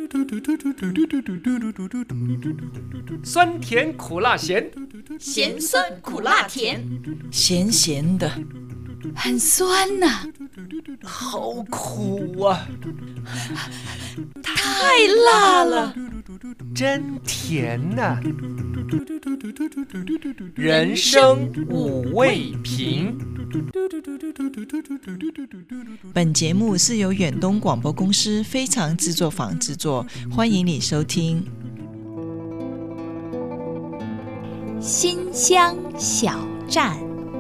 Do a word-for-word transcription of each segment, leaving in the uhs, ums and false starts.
酸甜苦辣咸， 咸酸苦辣甜， 咸咸的， 很酸呐、啊， 好苦啊， 太辣了， 真甜呐、啊。人生五味瓶。 本节目是由远东广播公司非常制作坊制作，欢迎你收听。 新乡小站，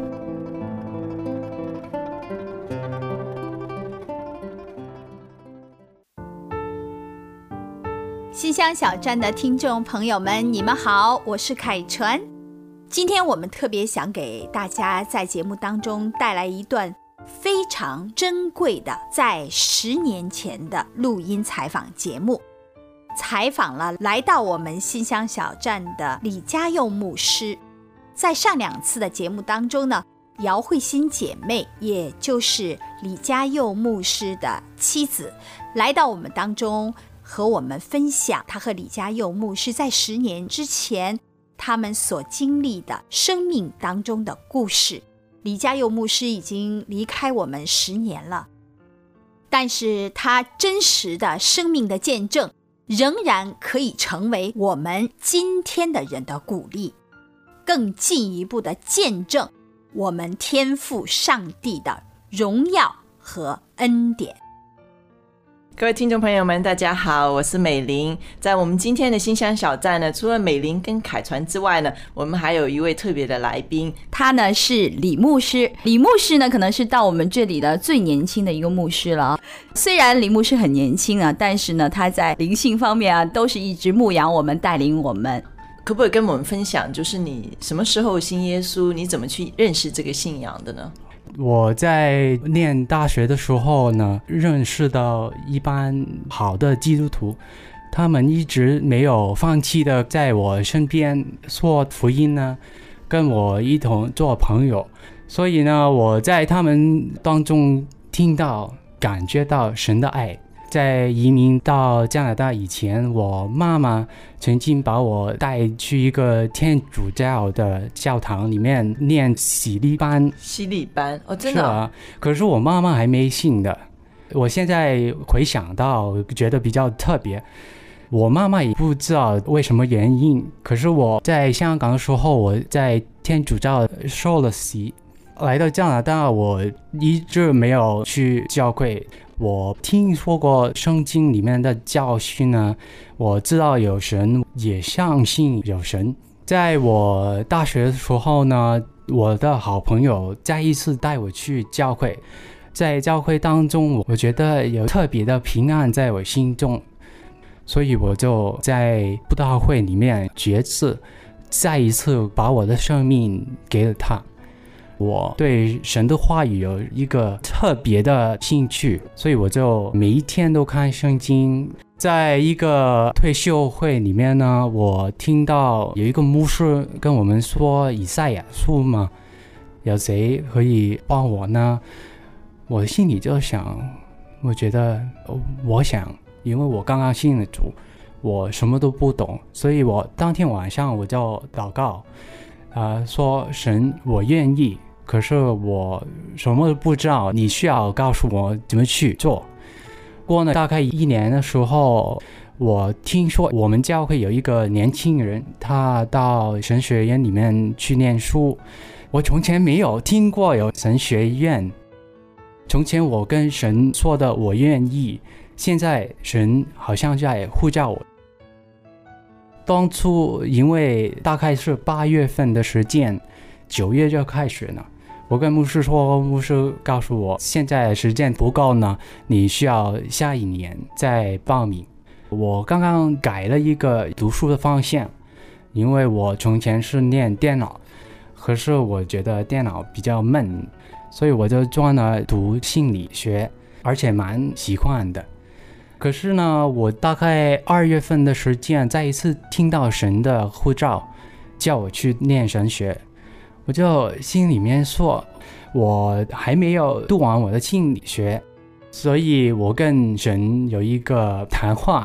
新乡小站的听众朋友们，你们好，我是凯传。今天我们特别想给大家在节目当中带来一段非常珍贵的在十年前的录音采访节目，采访了来到我们新乡小站的李家佑牧师。在上两次的节目当中呢，姚慧欣姐妹，也就是李家佑牧师的妻子，来到我们当中和我们分享她和李家佑牧师在十年之前他们所经历的生命当中的故事。李家佑牧师已经离开我们十年了，但是他真实的生命的见证仍然可以成为我们今天的人的鼓励，更进一步的见证我们天父上帝的荣耀和恩典。 各位听众朋友们大家好，我是美玲。在我们今天的新乡小站呢，除了美玲跟凯传之外呢，我们还有一位特别的来宾， 他呢是李牧师。李牧师呢可能是到我们这里的最年轻的一个牧师了。虽然李牧师很年轻啊，但是呢他在灵性方面啊都是一直牧养我们，带领我们。 可不可以跟我们分享，就是你什么时候信耶稣，你怎么去认识这个信仰的呢？ 我在念大学的时候呢，认识到一班好的基督徒，他们一直没有放弃的在我身边说福音呢，跟我一同做朋友。所以呢，我在他们当中听到感觉到神的爱。在移民到加拿大以前，我妈妈曾经把我带去一个天主教的教堂里面念洗礼班。 洗礼班哦，真的、哦、 是啊，可是我妈妈还没信的。我现在回想到觉得比较特别，我妈妈也不知道为什么原因，可是我在香港的时候，我在天主教受了洗，来到加拿大我一直没有去教会。我听说过圣经里面的教训呢，我知道有神，也相信有神。在我大学的时候呢，我的好朋友再一次带我去教会，在教会当中我觉得有特别的平安在我心中，所以我就在布道会里面决志，再一次把我的生命给了他。我对神的话语有一个特别的兴趣，所以我就每一天都看圣经。在一个退休会里面呢，我听到有一个牧师跟我们说以赛亚书嘛，有谁可以帮我呢？我心里就想，我觉得我想，因为我刚刚信了主，我什么都不懂，所以我当天晚上我就祷告，呃，说神，我愿意，可是我什么都不知道，你需要告诉我怎么去做。过了大概一年的时候，我听说我们教会有一个年轻人，他到神学院里面去念书。我从前没有听过有神学院，从前我跟神说的我愿意，现在神好像在呼叫我。当初因为大概是八月份的时间，九月就开始了。我跟牧师说，牧师告诉我现在时间不够呢，你需要下一年再报名。我刚刚改了一个读书的方向，因为我从前是念电脑，可是我觉得电脑比较闷，所以我就转了读心理学，而且蛮喜欢的。可是呢，我大概二月份的时间再一次听到神的呼召，叫我去念神学，我就心里面说，我还没有读完我的心理学，所以我跟神有一个谈话，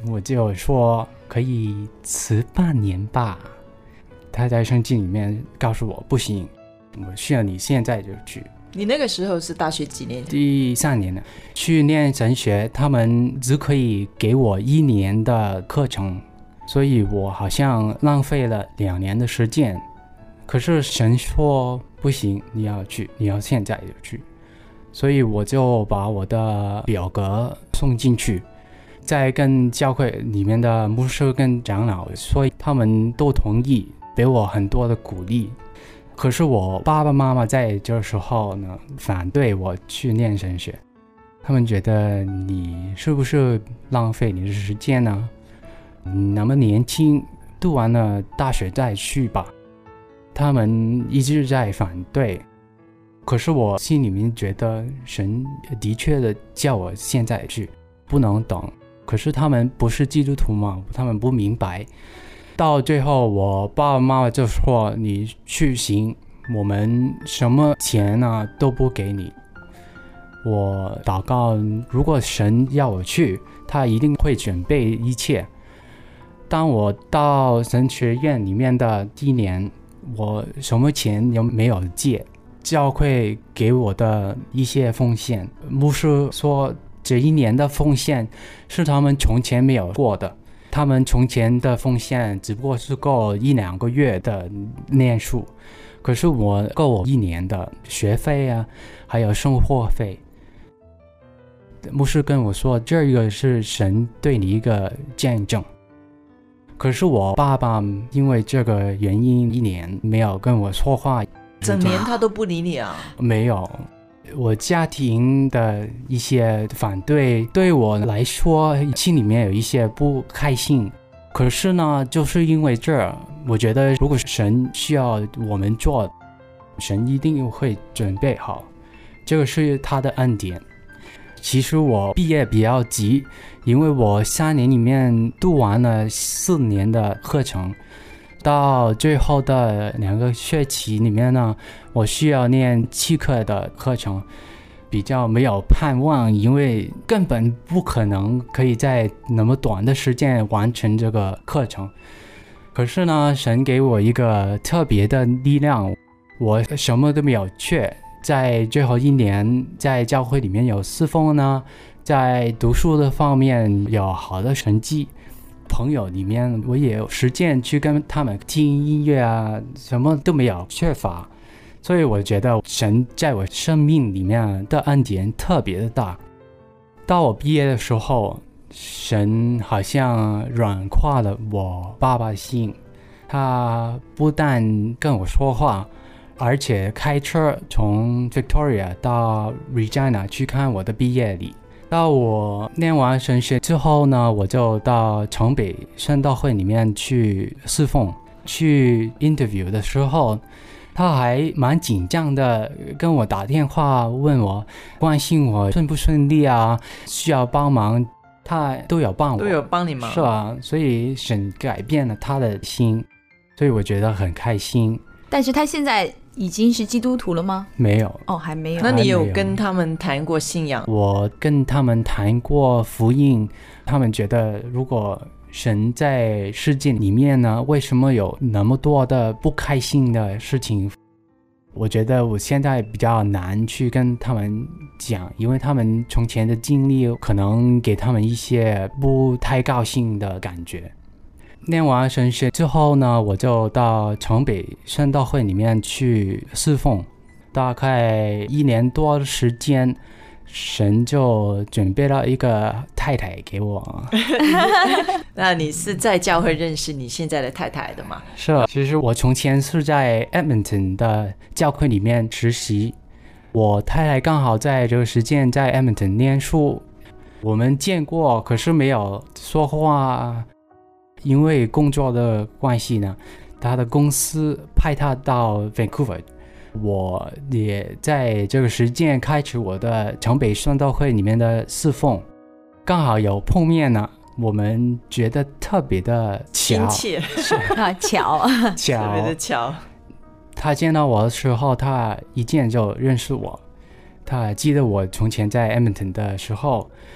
我就说可以迟半年吧。他在圣经里面告诉我不行，我需要你现在就去。 你那个时候是大学几年？ 第三年了，去念神学，他们只可以给我一年的课程，所以我好像浪费了两年的时间。可是神说不行，你要去，你要现在就去。所以我就把我的表格送进去，再跟教会里面的牧师跟长老说，他们都同意，给我很多的鼓励。可是我爸爸妈妈在这时候呢，反对我去念神学，他们觉得你是不是浪费你的时间呢？你那么年轻，读完了大学再去吧。他们一直在反对，可是我心里面觉得神的确的叫我现在去，不能等。可是他们不是基督徒嘛，他们不明白。到最后我爸爸妈妈就说你去行，我们什么钱啊都不给你。我祷告，如果神要我去，他一定会准备一切。当我到神学院里面的第一年，我什么钱也没有借，教会给我的一些奉献，牧师说这一年的奉献是他们从前没有过的，他们从前的奉献只不过是够一两个月的念书，可是我够我一年的学费啊，还有生活费。牧师跟我说，这个是神对你一个见证。可是我爸爸因为这个原因一年没有跟我说话， 整年他都不理你啊？ 没有，我家庭的一些反对对我来说心里面有一些不开心。可是呢，就是因为这，我觉得如果神需要我们做，神一定会准备好，这个是他的恩典。其实我毕业比较急，因为我三年里面读完了四年的课程，到最后的两个学期里面呢，我需要念七课的课程，比较没有盼望，因为根本不可能可以在那么短的时间完成这个课程。可是呢，神给我一个特别的力量，我什么都没有缺。在最后一年，在教会里面有侍奉呢，在读书的方面有好的成绩，朋友里面我也有时间去跟他们听音乐啊，什么都没有缺乏。所以我觉得神在我生命里面的恩典特别的大。到我毕业的时候，神好像软化了我爸爸的心，他不但跟我说话，而且开车从 Victoria 到 Regina 去看我的毕业礼。到我念完神学之后呢，我就到城北圣道会里面去侍奉。去 interview 的时候，他还蛮紧张的跟我打电话，问我关心我顺不顺利啊，需要帮忙，他都有帮我， 都有帮你忙。 是啊，所以神改变了他的心，所以我觉得很开心。 但是他现在已经是基督徒了吗？ 没有。 哦，还没有。 那你有跟他们谈过信仰？ 我跟他们谈过福音，他们觉得如果神在世界里面呢，为什么有那么多的不开心的事情？我觉得我现在比较难去跟他们讲，因为他们从前的经历可能给他们一些不太高兴的感觉。念完神学之后呢，我就到城北圣道会里面去侍奉，大概一年多的时间，神就准备了一个太太给我。 那你是在教会认识你现在的太太的吗？ 是，其实我从前是在 Edmonton 的教会里面实习，我太太刚好在这个时间在 Edmonton 念书，我们见过，可是没有说话。因为工作的关系呢，他的公司派他到 Vancouver， 我也在这个时间开始我的城北圣道会里面的侍奉，刚好有碰面呢，我们觉得特别的巧， 亲切啊，巧巧， 特别的巧。 他见到我的时候，他一见就认识我，他记得我从前在 Edmonton 的时候，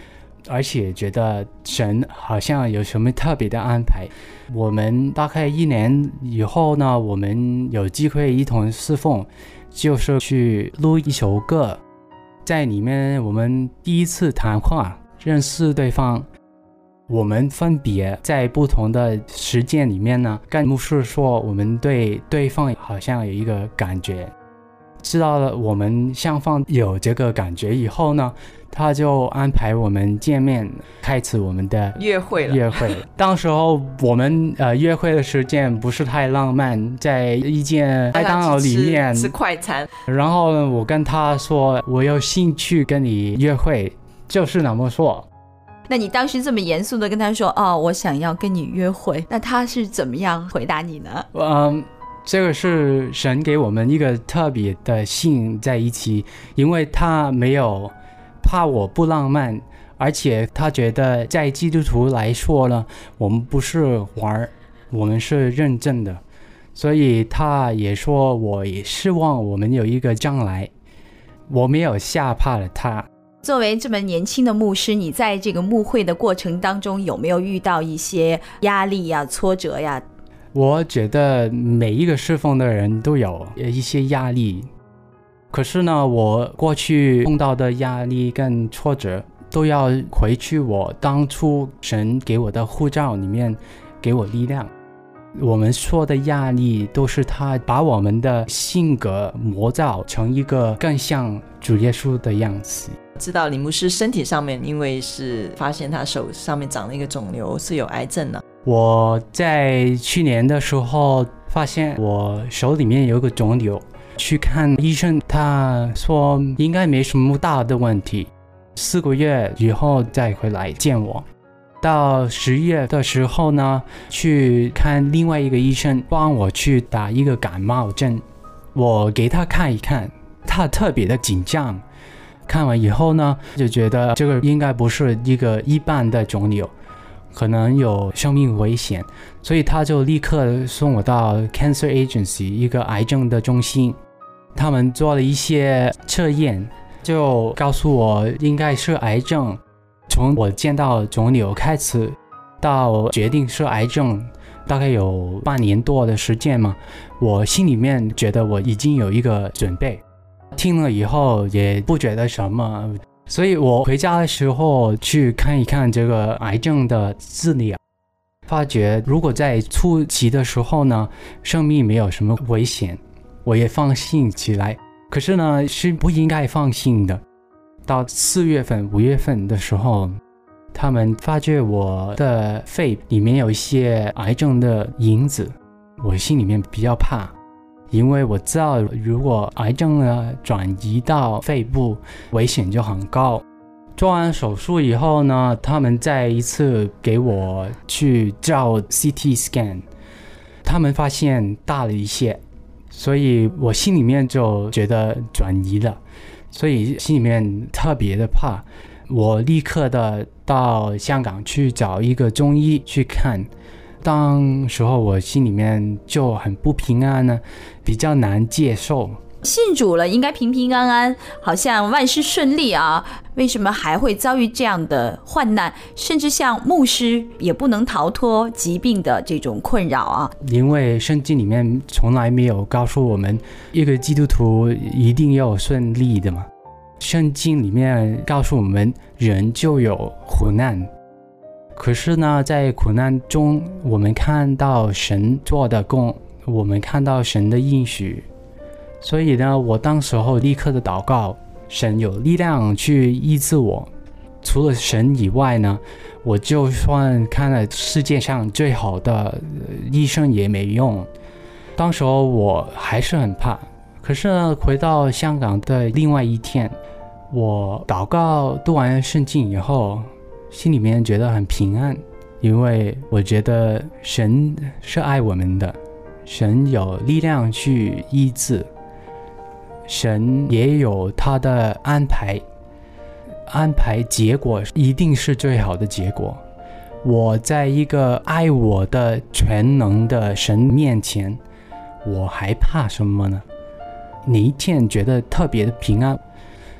而且觉得神好像有什么特别的安排。我们大概一年以后呢，我们有机会一同侍奉，就是去录一首歌，在里面我们第一次谈话，认识对方。我们分别在不同的时间里面呢，跟牧师说我们对对方好像有一个感觉，知道了我们双方有这个感觉以后呢，他就安排我们见面，开始我们的约会了。 约会，当时候我们呃约会的时间不是太浪漫，在一间麦当劳里面吃, 吃快餐。 然后呢，我跟他说我有兴趣跟你约会，就是那么说。 那你当时这么严肃的跟他说，哦，我想要跟你约会，那他是怎么样回答你呢？ 嗯，这个是神给我们一个特别的信在一起，因为他没有怕我不浪漫，而且他觉得在基督徒来说呢，我们不是玩，我们是认真的，所以他也说我也希望我们有一个将来，我没有吓怕了他。 作为这么年轻的牧师，你在这个牧会的过程当中有没有遇到一些压力呀、挫折呀？ 我觉得每一个侍奉的人都有一些压力，可是呢，我过去碰到的压力跟挫折都要回去我当初神给我的护照里面给我力量。我们说的压力都是他把我们的性格磨造成一个更像主耶稣的样子。 知道李牧师身体上面因为是发现他手上面长了一个肿瘤，是有癌症呢。 我在去年的时候发现我手里面有一个肿瘤，去看医生，他说应该没什么大的问题，四个月以后再回来见我。到十月的时候呢，去看另外一个医生，帮我去打一个感冒针。我给他看一看，他特别的紧张。看完以后呢，就觉得这个应该不是一个一般的肿瘤，可能有生命危险，所以他就立刻送我到 Cancer Agency 一个癌症的中心。他们做了一些测验，就告诉我应该是癌症。从我见到肿瘤开始到决定是癌症，大概有半年多的时间嘛，我心里面觉得我已经有一个准备，听了以后也不觉得什么，所以我回家的时候去看一看这个癌症的治疗，发觉如果在初期的时候呢，生命没有什么危险，我也放心起来。可是呢，是不应该放心的。到四月份、五月份的时候，他们发觉我的肺里面有一些癌症的因子，我心里面比较怕，因为我知道如果癌症呢转移到肺部，危险就很高。做完手术以后呢，他们再一次给我去照 C T scan， 他们发现大了一些，所以我心里面就觉得转移了，所以心里面特别的怕。我立刻的到香港去找一个中医去看，当时候我心里面就很不平安呢，比较难接受。 信主了应该平平安安，好像万事顺利啊，为什么还会遭遇这样的患难，甚至像牧师也不能逃脱疾病的这种困扰啊？ 因为圣经里面从来没有告诉我们一个基督徒一定要顺利的嘛，圣经里面告诉我们人就有苦难，可是呢在苦难中我们看到神做的工，我们看到神的应许，所以呢我当时候立刻的祷告，神有力量去医治我。除了神以外呢，我就算看了世界上最好的医生也没用。当时候我还是很怕，可是呢回到香港的另外一天，我祷告读完圣经以后，心里面觉得很平安，因为我觉得神是爱我们的，神有力量去医治，神也有他的安排，安排结果一定是最好的结果。我在一个爱我的全能的神面前，我还怕什么呢？哪一天觉得特别的平安，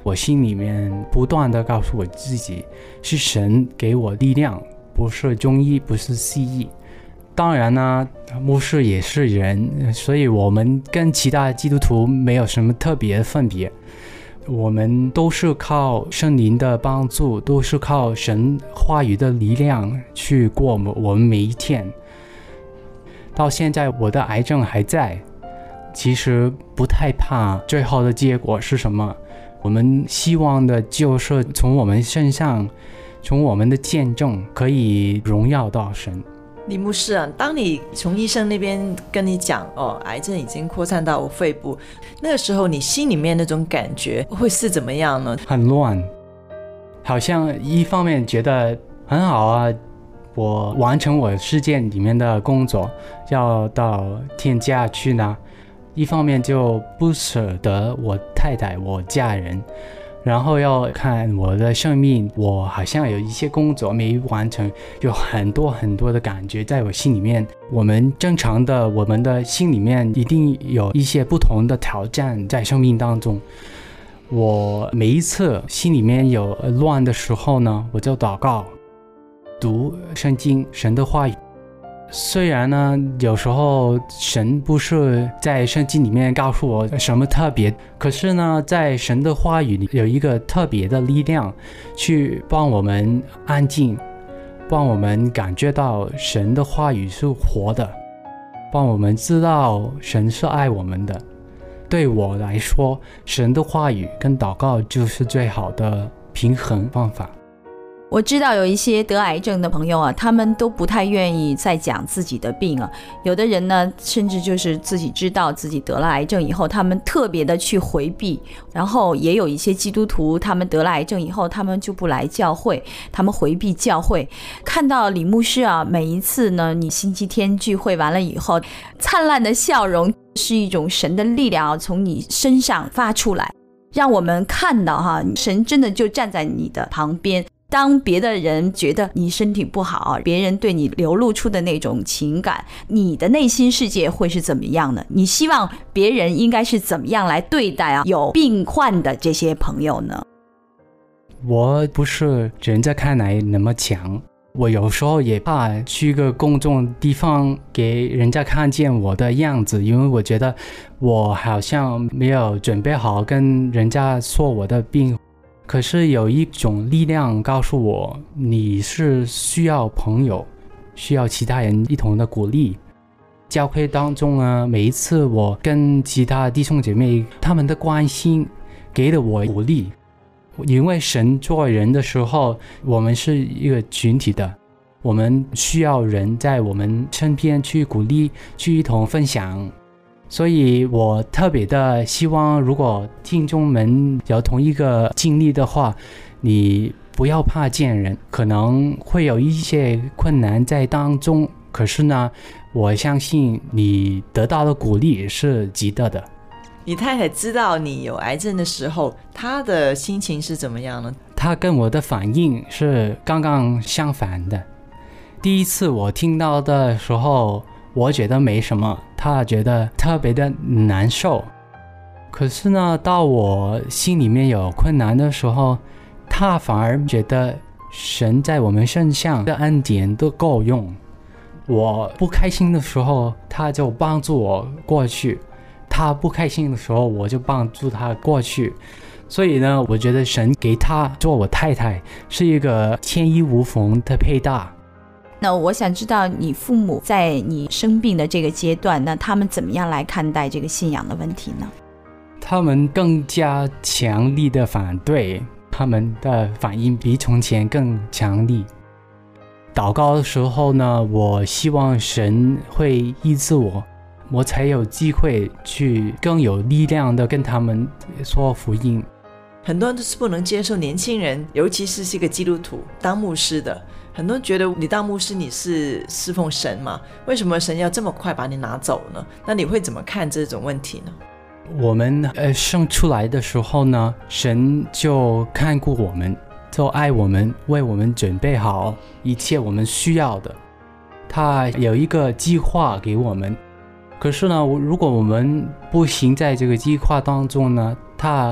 我心里面不断的告诉我自己，是神给我力量，不是中医，不是西医。当然呢，牧师也是人，所以我们跟其他基督徒没有什么特别的分别。我们都是靠圣灵的帮助，都是靠神话语的力量去过我们每一天。到现在我的癌症还在，其实不太怕最后的结果是什么，我们希望的就是从我们身上，从我们的见证可以荣耀到神。 李牧师啊，当你从医生那边跟你讲哦，癌症已经扩散到我肺部，那个时候你心里面那种感觉会是怎么样呢？ 很乱，好像一方面觉得很好啊，我完成我世界里面的工作，要到天家去呢，一方面就不舍得我太太我家人，然后要看我的生命，我好像有一些工作没完成，有很多很多的感觉在我心里面。我们正常的，我们的心里面一定有一些不同的挑战在生命当中。我每一次心里面有乱的时候呢，我就祷告，读圣经，神的话语。虽然呢，有时候神不是在圣经里面告诉我什么特别，可是呢，在神的话语里有一个特别的力量，去帮我们安静，帮我们感觉到神的话语是活的，帮我们知道神是爱我们的。对我来说，神的话语跟祷告就是最好的平衡方法。 我知道有一些得癌症的朋友啊，他们都不太愿意再讲自己的病啊。有的人呢，甚至就是自己知道自己得了癌症以后，他们特别的去回避。然后也有一些基督徒，他们得了癌症以后，他们就不来教会，他们回避教会。看到李牧师啊，每一次呢，你星期天聚会完了以后，灿烂的笑容是一种神的力量从你身上发出来，让我们看到哈，神真的就站在你的旁边。当别的人觉得你身体不好，别人对你流露出的那种情感，你的内心世界会是怎么样呢？你希望别人应该是怎么样来对待啊有病患的这些朋友呢？ 我不是人家看来那么强，我有时候也怕去一个公众地方给人家看见我的样子，因为我觉得我好像没有准备好跟人家说我的病。可是有一种力量告诉我，你是需要朋友，需要其他人一同的鼓励。教会当中呢，每一次我跟其他弟兄姐妹他们的关心给了我鼓励，因为神做人的时候，我们是一个群体的，我们需要人在我们身边去鼓励，去一同分享。所以我特别的希望，如果听众们有同一个经历的话，你不要怕见人，可能会有一些困难在当中，可是呢，我相信你得到的鼓励是值得的。 你太太知道你有癌症的时候，她的心情是怎么样呢？ 她跟我的反应是刚刚相反的。第一次我听到的时候，我觉得没什么，他觉得特别的难受。可是呢，到我心里面有困难的时候，他反而觉得神在我们身上的恩典都够用。我不开心的时候，他就帮助我过去；他不开心的时候，我就帮助他过去。所以呢，我觉得神给他做我太太是一个天衣无缝的配搭。 那我想知道你父母在你生病的这个阶段，那他们怎么样来看待这个信仰的问题呢？ 他们更加强力的反对，他们的反应比从前更强力。祷告的时候呢，我希望神会医治我，我才有机会去更有力量的跟他们说福音。 很多人都是不能接受年轻人，尤其是是一个基督徒当牧师的，很多人觉得你当牧师你是侍奉神嘛，为什么神要这么快把你拿走呢？那你会怎么看这种问题呢？ 我们呃生出来的时候呢，神就看顾我们，就爱我们，为我们准备好一切我们需要的。他有一个计划给我们，可是呢，如果我们不行在这个计划当中呢，他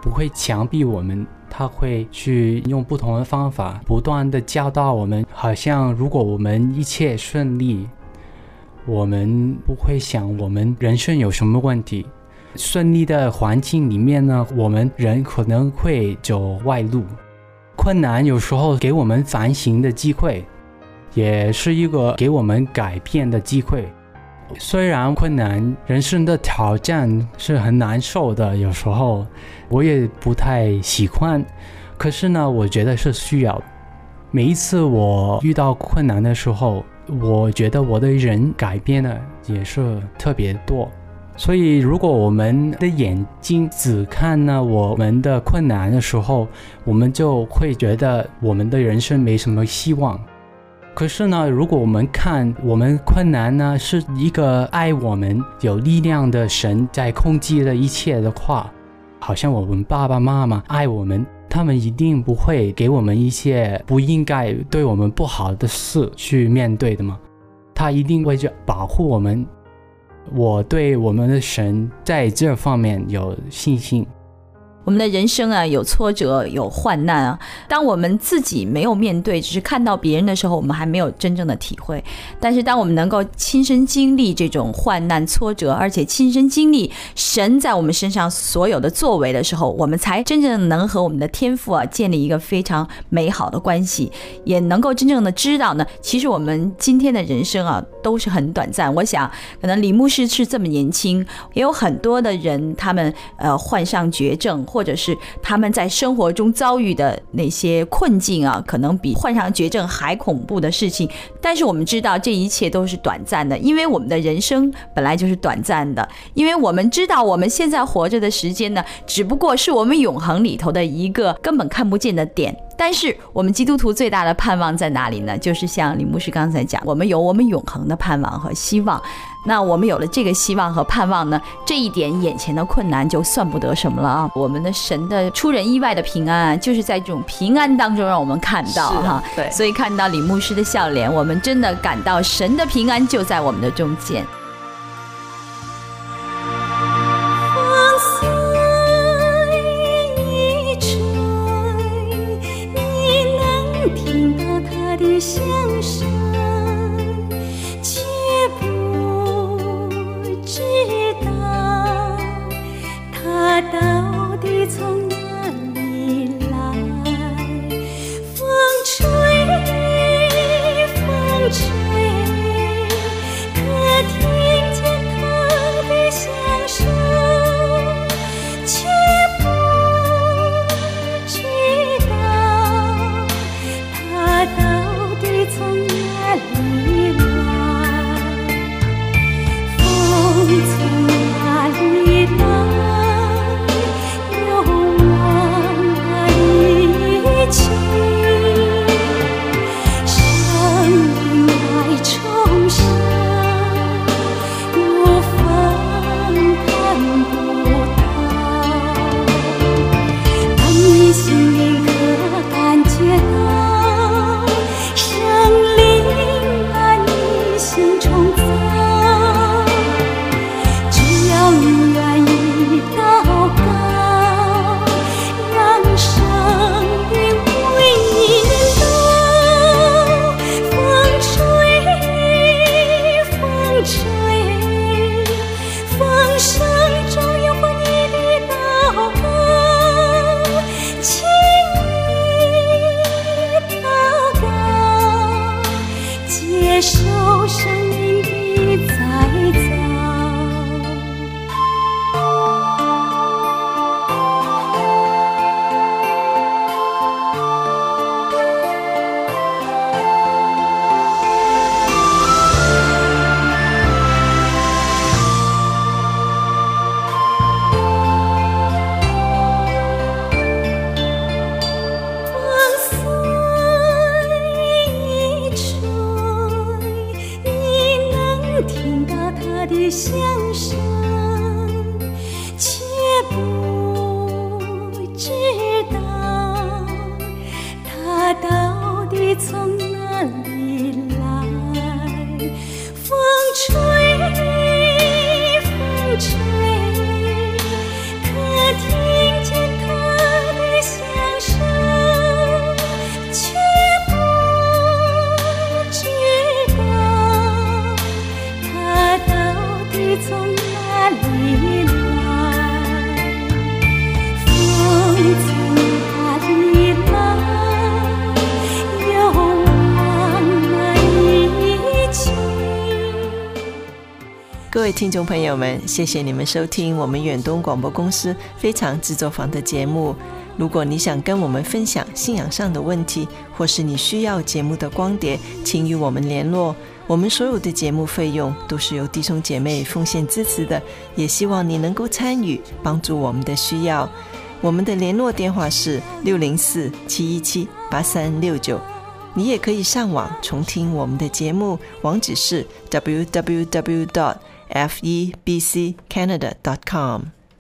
不会强逼我们，他会去用不同的方法不断的教导我们。好像如果我们一切顺利，我们不会想我们人生有什么问题。顺利的环境里面呢，我们人可能会走歪路。困难有时候给我们反省的机会，也是一个给我们改变的机会。虽然困难，人生的挑战是很难受的，有时候我也不太喜欢，可是呢，我觉得是需要的。每一次我遇到困难的时候，我觉得我的人改变的也是特别多。所以如果我们的眼睛只看呢我们的困难的时候，我们就会觉得我们的人生没什么希望。可是呢，如果我们看我们困难呢是一个爱我们有力量的神在控制了一切的话，好像我们爸爸妈妈爱我们，他们一定不会给我们一些不应该对我们不好的事去面对的嘛，他一定会保护我们。我对我们的神在这方面有信心。 我们的人生啊，有挫折，有患难啊。当我们自己没有面对，只是看到别人的时候，我们还没有真正的体会。但是当我们能够亲身经历这种患难挫折，而且亲身经历神在我们身上所有的作为的时候，我们才真正能和我们的天父啊建立一个非常美好的关系，也能够真正的知道呢，其实我们今天的人生啊都是很短暂。我想可能李牧师是这么年轻，也有很多的人他们呃患上绝症，或者是他们在生活中遭遇的那些困境啊，可能比患上绝症还恐怖的事情。但是我们知道这一切都是短暂的，因为我们的人生本来就是短暂的，因为我们知道我们现在活着的时间呢，只不过是我们永恒里头的一个根本看不见的点。但是我们基督徒最大的盼望在哪里呢？就是像李牧师刚才讲，我们有我们永恒的盼望和希望。那我们有了这个希望和盼望呢，这一点眼前的困难就算不得什么了啊！我们的神的出人意外的平安啊，就是在这种平安当中让我们看到哈。 对， 所以看到李牧师的笑脸，我们真的感到神的平安就在我们的中间。 的响声，却不知道它到底从哪里来。风吹，风吹，可听见它的响声，却不知道它到从哪里来，风从哪里来，又往哪里去，生命来重生，有风看不到，但你心里可感觉到生灵把你心创造，只要你愿意祷告，让生命为你流。风吹，风吹，风声中有你的祷告，请接受生命的再造。的响声，却不知道它到底从哪里来。风吹，风吹，可听见它各位听众朋友们，谢谢你们收听我们远东广播公司非常制作坊的节目。如果你想跟我们分享信仰上的问题，或是你需要节目的光碟，请与我们联络。我们所有的节目费用都是由弟兄姐妹奉献支持的，也希望你能够参与，帮助我们的需要。我们的联络电话是六零四七一七八三六九，你也可以上网重听我们的节目，网址是 double u double u double u dot f e b c canada dot com。